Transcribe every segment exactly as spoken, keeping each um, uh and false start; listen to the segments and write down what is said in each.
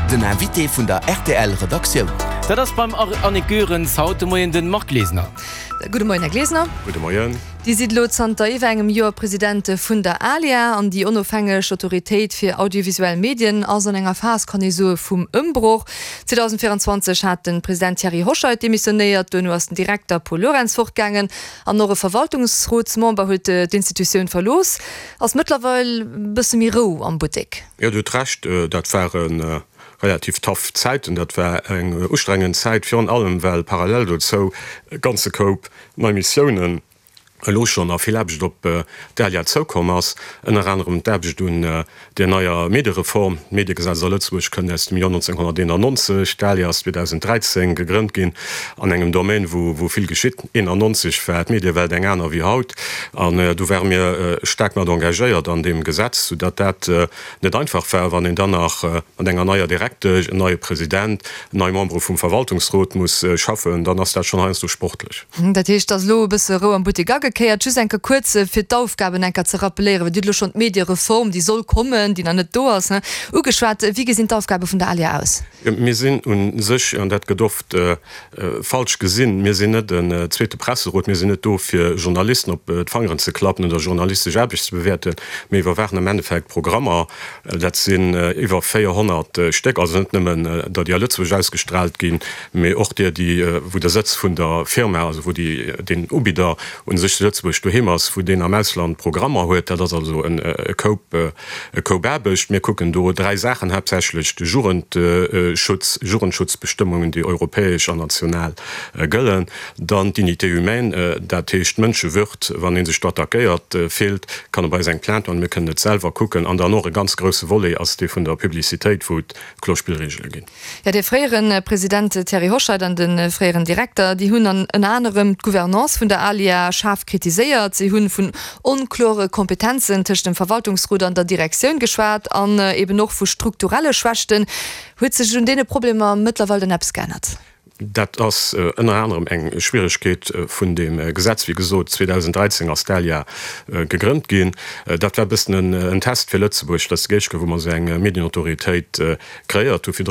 den Invité vun der R T L-Redaktion. Dat ass beim Annegurens haute Moien den Marklesner. Gute Morgen, Herr Glesner. Gute Morgen. Die Sidlo Zter iw engem Joer Präsident vun der Alia an die onofhängeg Autoritéit fir audiovisuell Medien as an enger Fas kann so vum Ëmbruch. zwanzig vierundzwanzig hat den Präsident Thierry Hochschild demissionéiert, du hast den Direktor Paul Lorenz fortgangen, an nore Verwaltungsrotsmember huet d'Institutioun verlos. Ass mittlerweile bisse mir Ro am Boutik. Ja, du tracht, äh, dat waren äh, relativ tough Zeit und dat war eng ustrengen Zeit für an allem, weil parallel dort so ganze Coop neue Missionen lo schon a viel op äh, der ja zokommers en anderem derbeg du äh, der neuer Medireform Medigesetz Lützburg können es im Jahr neunzehnhundertneunundneunzig Stalias zweitausenddreizehn gegrünnt gin an engem Domain wo wo viel geschieht in neunzig fährt Mediwelt eng einer wie haut an äh, du wär mir äh, stark mal engagiert an dem Gesetz so dat dat äh, net einfach fair wann den danach äh, an enger neuer Direkte neue Präsident neue Member vom Verwaltungsrat muss äh, schaffen dann hast dat schon ein so sportlich Dat heißt, das lo bis Ro am Boutik enke kurze fir d'Aufgaben enker ze rappelieren, du schon Medireform, die soll kommen, die an net do hast ugeschwart, wie gesinn d'Aufgabe vun der Alia aus? Ja, mir sinn un sech an dat gedoft äh, äh, falsch gesinn, mir sinn net den äh, zweite Presserot, mir sinn net do fir Journalisten op äh, Fangeren ze klappen oder journalistisch erbig zu bewerten, méi iwwer waren im Endeffekt Programmer, äh, dat sinn äh, iwwer vierhundert äh, Steck also nimmen äh, dat die Lützburg ausgestrahlt gin, méi och der die äh, wo der Sitz vun der Firma, also wo die äh, den Ubider und sich Lützburg du himmers wo den am Ausland Programmer huet, dat das also en äh, Cobecht mir gucken do drei Sachen hauptsächlich de Jugendschutz äh, Jurenschutzbestimmungen die europäisch an national äh, gëllen, dann Dignité humain äh, dat techt Mënsche wird, wann in se Stadt agéiert äh, fehlt, kann er bei se Plan an mir können net selber gucken an der noch e ganz grosse Wolle as de vun der Publizitéit wo Klospielregel gin. Ja der freieren äh, Präsident Thierry Hochschild an den äh, freieren Direktor, die hunn an en anderem Gouvernance vun der Alia scharf kritisiert, sie hunn vun unklore Kompetenzen tisch dem Verwaltungsruder an der Direktion geschwert an äh, eben noch vu strukturelle Schwächten huet se schon dene Probleme mittlerweile den Apps geändert. Dat ass äh, ënner anderem eng Schwierigkeet äh, vun dem äh, Gesetz wie gesot zweitausenddreizehn aus Stalia äh, gegrünnt gin. Äh, dat war bis en äh, Test fir Lützeburg, das Geke, wo man se eng äh, Medienautoritéit äh, kreiert, fir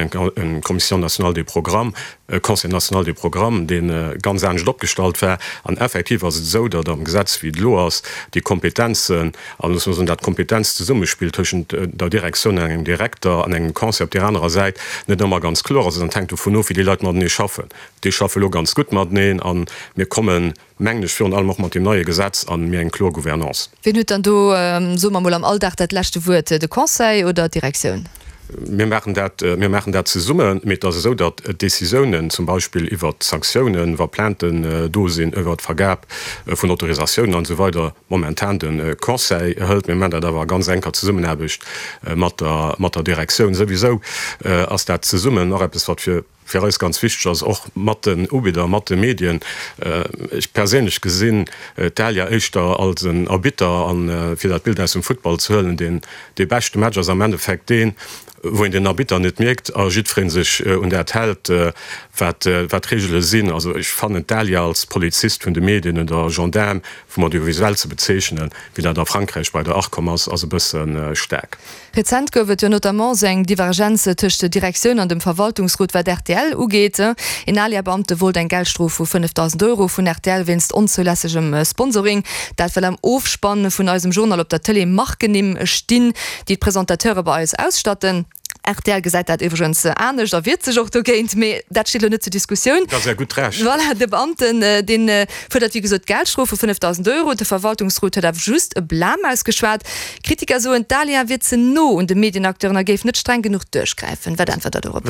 en Kommission national de Programm, äh, Conseil national de Programm, den äh, ganz eng Stoppgestalt war an effektiv as so, dat am Gesetz wie lo ass die Kompetenzen an dat Kompetenz zu Summe spielt tschen äh, der Direktion engem Direktor an engem Konzept der anderen Seite net immer ganz klar tank du vu no wie die Leute man schaffen. Die schaffe lo ganz gut mat neen an mir kommen mengglisch für allem mat dem neue Gesetz an mir en Klorgouvernance. Wenn dann du ähm, so mal am Alldach dat lachte Wu de Conseil oder Direktion? Wir machen dat wir machen dat ze summen mit das so dat Decisionen zum Beispiel iwwer Sanktionen war planten äh, dosinn iwwer Vergab äh, vun Autorisationen an so weiter momentan den äh, Conseil erhält mir man da war ganz enker zu summen erbecht äh, mat der mat der Direktion sowieso äh, as dat ze summen noch es wat für Für ist ganz wichtig als auch Matten Ubider Matte Medien äh, ich persönlich gesinn äh, Talia Echter als ein Arbiter an äh, für das Bild aus dem Football zu höllen den die beste Matchers am Endeffekt den wo in den Arbiter nicht merkt agitfried sich äh, und erhält äh, wat äh, regelle sinn also ich fand Talia als Polizist von den Medien und der Gendarme vom audiovisuell zu bezeichnen wie der Frankreich bei der achtkommers also bisschen äh, stark. Rezent gowet ja notamment seg Divergenze tuch de Direktion an dem Verwaltungsrot war der R T L ugete. In Alia Beamte wo en Geldstrof vu fünftausend Euro vun R T L winst unzulässigem Sponsoring. Dat will am Ofspannen vun ausem Journal op der Tele macht genehm stinn, die Präsentateure bei alles ausstatten. R T L gesagt hat übrigens anders da wird sich auch geint dat steht zur Diskussion gut voilà, de Beamten äh, den äh, wie gesagt Geldstrophe fünftausend Euro der Verwaltungsroute darf just blam ausgeschwart Kritiker so in Dalia wird ze no und de Medienakteuren ge nicht streng genug durchgreifen wer dann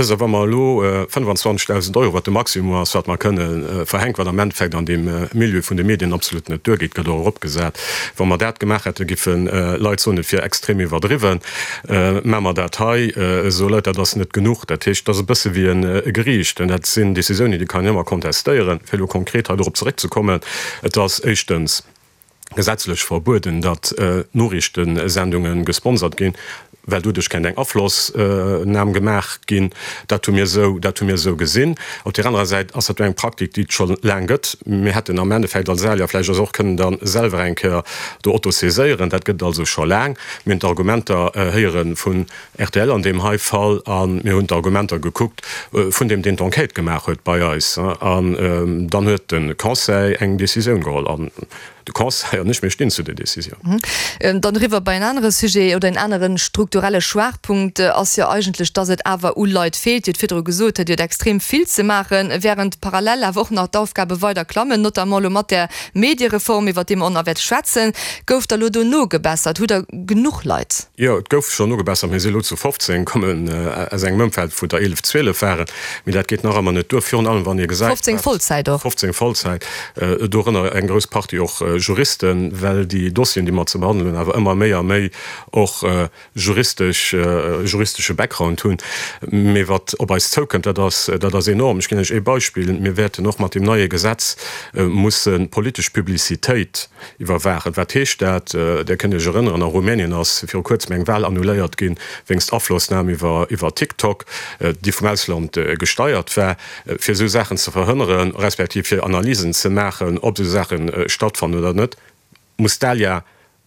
lo fünfundzwanzigtausend Euro wat Maximum hat man können äh, verhängt war der Endeffekt an dem äh, Milieu von den Medien absolut nicht durchgeht gesagt wo man dat gemacht hätte giffen äh, Leute für extrem überdriven äh, Mammer Datei äh, so Leute das net genug der Tisch das bisse wie ein äh, Gericht denn dat sind Decisionen die kann immer contestieren viel konkret darauf zurückzukommen etwas echtens gesetzlich verboten dat äh, Nachrichtensendungen gesponsert gehen weil du dich kein Abfluss äh, Namen gemacht gehen, dat du mir so dat du mir so gesinn. Auf der anderen Seite as eng Praktik, die schon lang gött. mir hätte am Endeffekt dann selber vielleicht auch können dann selber enke der Auto seieren, dat gibt also schon lang mit Argumenter äh, heieren von R T L an dem Highfall an mir hun Argumenter geguckt äh, von dem den Enquete gemacht huet bei uns an äh, dann hue den Conseil eng Decision geholt an. Du kannst ja nicht mehr stehen zu der Decision. Mhm. Ähm, dann river bei ein anderes Sujet oder in anderen strukturelle Schwachpunkt äh, als ja eigentlich dass es aber Leute fehlt wird gesucht hat extrem viel zu machen während parallel auch nach der Aufgabe weiter klammen not der Medienreform über dem Unterwert schwätzen gouf der Lodo no gebessert hu er genug Leute. Ja gouf schon no gebessert zu fünfzehn kommen äh, eng Mfeld vu der elf zwölf fahren mit dat geht noch immer net durchführen an wann ihr gesagt fünfzehn Vollzeit doch fünfzehn Vollzeit äh, durch eng groß Party auch äh, Juristen, weil die Dossien, die man zu behandeln, aber immer mehr mehr auch äh, juristisch äh, juristische Background tun. Mir wat ob als token das das enorm. Ich kenne ein Beispiel. Mir werde noch mal dem neue Gesetz äh, muss politisch Publizität überwachen. Wer Testaat äh, der kenne ich erinnern an Rumänien als für kurzmenge Wahl annulliert gehen wennst Abflussnahme über über TikTok äh, die vom Ausland äh, gesteuert war äh, für so Sachen zu verhindern respektive für Analysen zu machen, ob so Sachen äh, stattfanden oder nicht, muss da ja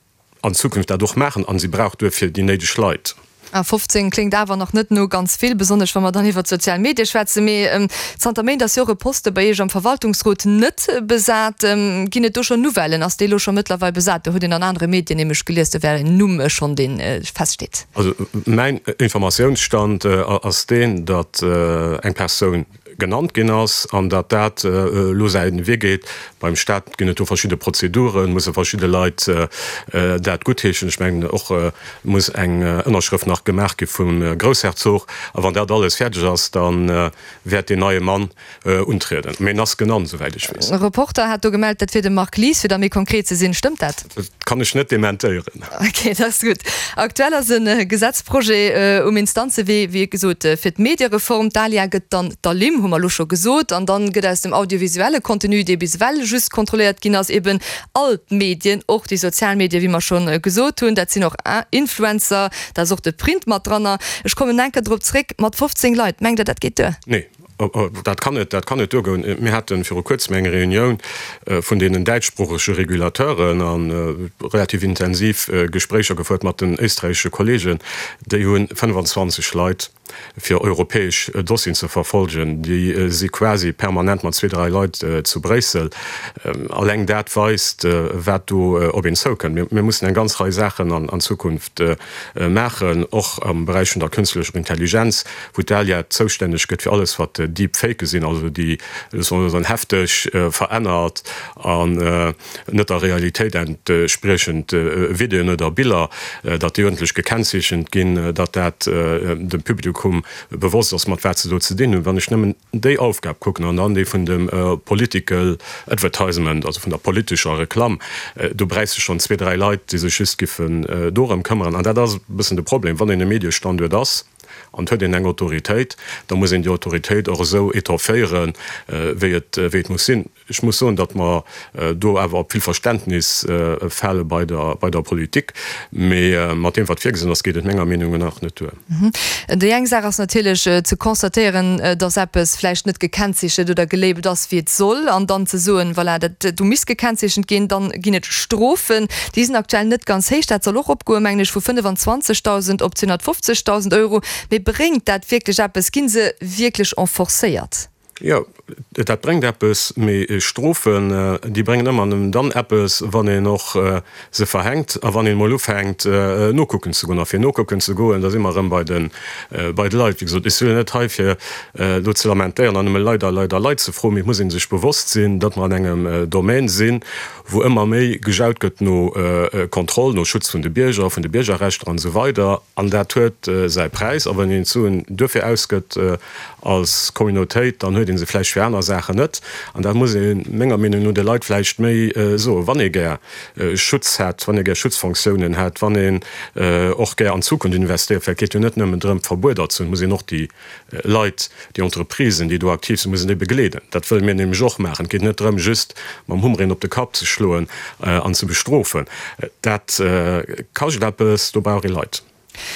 an Zukunft dadurch machen an sie braucht für die nötige Leute. Ah, fünfzehn klingt aber noch nicht nur ganz viel besonders wenn man dann über sozialen Medien schwätze ähm, das Jahre Poste bei am Verwaltungsrat nicht besagt ähm, ging du schon Novellen aus Delo schon mittlerweile besagt den an andere Medien nämlich gelesen werden Nummer schon den äh, feststeht. Also mein Informationsstand äh, aus den dat äh, eng Person genannt genoss an der dat äh, loseiden wie geht beim Staat ginnne verschiedene Prozeduren muss verschiedene Leute äh, dat guthechen schmengen och äh, muss eng ënnerschrift äh, nach gemerk vum äh, Großherzog a wann der alles fertig ass dann äh, werd de neue Mann äh, untreten Men ass genannt soweit ich weiß. Reporter hat du gemeldet dat fir de Mark Lies fir mir konkrete sinn stimmt dat kann ich net dementieren. Okay, das gut aktueller sinn äh, Gesetzproje äh, um Instanze wie wie gesot äh, fir d Medienreform Dalia gët dann der Lim schon gesot an dann geht es dem audiovisuelle Kontinu de visuell just kontrolliert ging als eben alt Medien auch die Sozialmedien wie man schon äh, gesot tun dat sie noch äh, Influencer da sucht de Printmatranner ich komme denke Dr mat fünfzehn Leute mengt dat geht äh? Nee. Oh, oh, dat kann net dat kann net go mir hat fir kurzmenge Reunion äh, von denen deitsprachische Regulateuren an äh, relativ intensiv äh, Gesprächer gefolgt mat den österreichische Kollegen der hun fünfundzwanzig Leute für europäisch äh, Dossien zu verfolgen die äh, sie quasi permanent mal zwei drei Leute äh, zu Brüssel ähm, allng dat weist äh, wat du äh, ob so können wir, wir müssen en ganz drei Sachen an, an Zukunft äh, machen auch am Bereich der künstlichen Intelligenz wo da ja zuständig geht für alles was äh, die Fake sind also die so heftig äh, verändert an äh, net der Realität entsprechend äh, Videoen oder Bilder äh, dat die öffentlich gekennzeichnet gehen äh, dat dat äh, dem Publikum bewusst dass man zu zu dienen wenn ich nemmen die Aufgabe gucken an an die von dem äh, political Advertisement also von der politischer Reklam äh, du breist schon zwei drei Leute diese Schüskiffen äh, do am Kameran an das bisschen de Problem wann in der Medien stand wir das an hue den eng Autorität, da muss in die Autorität auch so etafieren äh, wie äh, muss sinn. Ich muss so, dat man äh, do awer viel Verständnis äh, fälle bei der, bei der Politik äh, mat dem wat gesinn, das geht et ménger Menungen nach Natur. Mhm. De Jeng ass natürlich äh, zu konstatieren, äh, dass App es fleisch net gekennzeichnet oder gelebt das wie soll an dann ze soen, weil er dat du miss gekennzeichnet gehen, dann gi net Strophen die sind aktuell net ganz hecht loch opgomenglisch vu fünfundzwanzigtausend op hundertfünfzigtausend Euro. Wie bringt dat wirklich ab es Kinse wirklich enforcéiert? Ja, dat bringt Appes méi Strophen, die bringen immer an dann Appes, wann e noch äh, se verhängt, a wann en mal hängt äh, no gucken zu go fir no gucken zu go, dat immer bei den äh, bei de Leiit so, net fir äh, zu lamentieren an leider leider Leiit zu froh, ich muss sich bewusst sinn, dat man engem äh, Domain sinn, wo immer méi geschaut gëtt no äh, Kontrolle, no Schutz vun de Bierger, vun de Biergerrecht an so weiter, an der huet äh, sei Preis, aber wenn zu dürfe ausgëtt äh, als Communityit, dann huet den se Fleisch ferner Sache net an da muss Menge Min nur der Leiit fleischcht méi äh, so wann er äh, Schutz hat, wann er Schutzfunktionen hat, wann den äh, och ger an Zukunft investiert vergeht net drin Verbot dazu muss noch die äh, Leiit die Entreprisen, die du aktiv sind, müssen die begleden. Dat will mir dem Joch machen geht net drin just man humrin op de Kap zu schloen äh, an zu bestrofen. Dat äh, Kaschlappes du bei Leiit.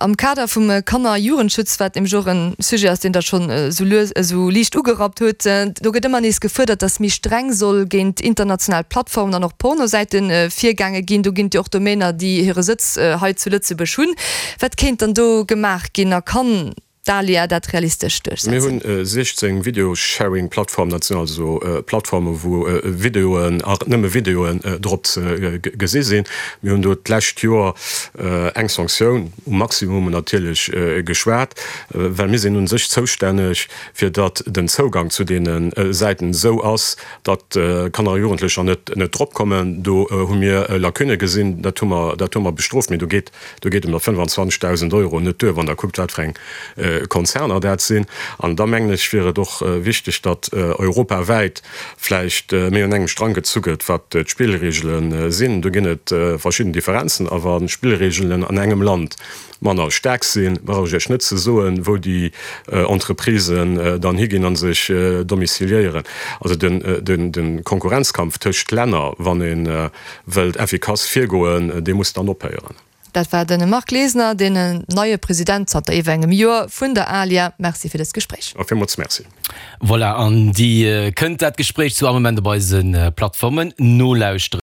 Am Kader vum äh, Kanner Jurenschützwert im Joren Sujet aus den der schon äh, so, äh, so liicht ugerat huet, äh, do gët man is gefordert, dass mi streng soll géint international Plattformen an noch Pornoseiten äh, Viergange ginn, du ginnt auch Domäner, die ihre Sitz äh, he zu Lütze beschun. Wat kennt dann do gemacht ginner kann Dalia dat realistisch durchsetzen. Wir haben äh, sechzehn Videosharing-Plattformen, also äh, Plattformen, wo äh, Videoen, auch nicht mehr Videoen äh, dort äh, gesehen sind. Wir haben dort letztes Jahr äh, eine Sanktion, im Maximum natürlich äh, geschwert, äh, weil wir sind uns zuständig für dat, den Zugang zu den äh, Seiten so aus, dass äh, kann er Jugendlicher nicht, nicht drauf kommen. Da äh, haben wir äh, Lakune gesehen, da tun wir, da tun wir bestraft. Du geht, du geht um fünfundzwanzigtausend Euro nicht durch, wenn der guckt hat, äh, Konzerner dat sinn an der Mengeg wäre doch äh, wichtig, dat äh, europaweit vielleicht äh, mé engem Strang gezuget, wat äh, Spielregeln äh, sinn. Du ginnet äh, verschiedene Differenzen, aber den Spielregeln an engem Land manner stärk sinn, war Schnitze soen, wo die äh, Entreprisen äh, dann higin an sich äh, domiciliieren. Also den, äh, den, den Konkurrenzkampf töcht Länner, wann en äh, Welt effikaz vier goen, äh, de muss dann opieren. Dat war den Mark Lesner, den neue Präsident hat der engem Joer vun der Alia. Merci für das Gespräch. Auf jeden Fall, merci. Voilà, an die äh, könnt dat Gespräch zu Moment bei äh, Plattformen no lauscht.